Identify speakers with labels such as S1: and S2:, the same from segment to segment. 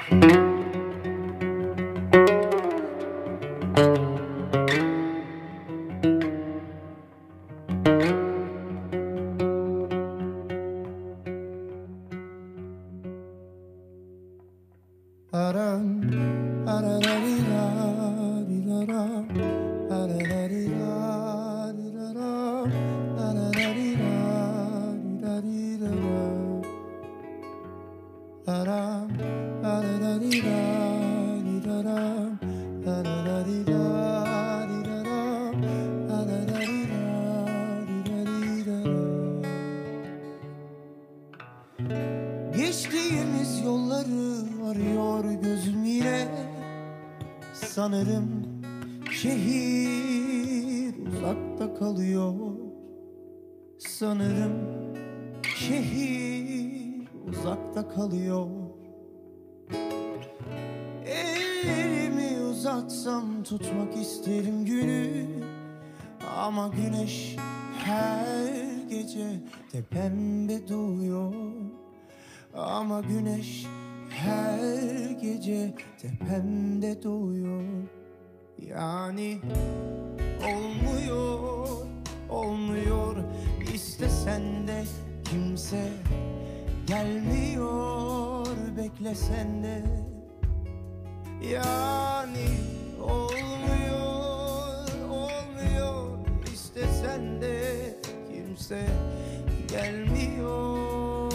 S1: Geçtiğimiz yolları arıyor gözüm yine. Sanırım şehir uzakta kalıyor. Sanırım şehir uzakta kalıyor. Ellerimi uzatsam tutmak isterim günü. Ama güneş her gece tepemde doğuyor. Ama güneş her gece tepemde doğuyor. Yani olmuyor, olmuyor. İstesen de kimse gelmiyor, beklesen de. Yani olmuyor, olmuyor. İstesen de kimse gelmiyor.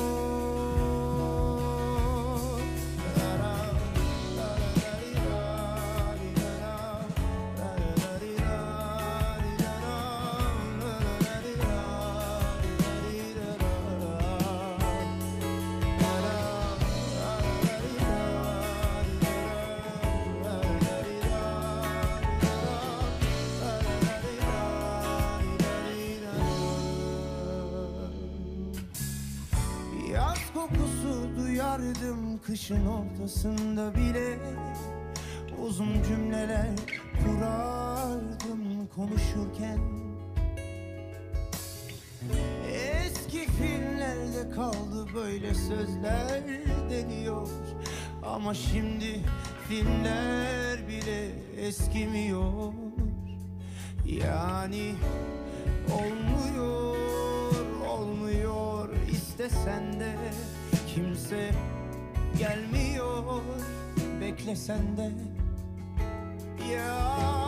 S1: Yaz kokusu duyardım kışın ortasında bile. Uzun cümleler kurardım konuşurken. Eski filmlerde kaldı böyle sözler deniyor. Ama şimdi filmler bile eskimiyor. Yani olmuyor, olmuyor. İstesen de kimse gelmiyor, beklesen de. Ya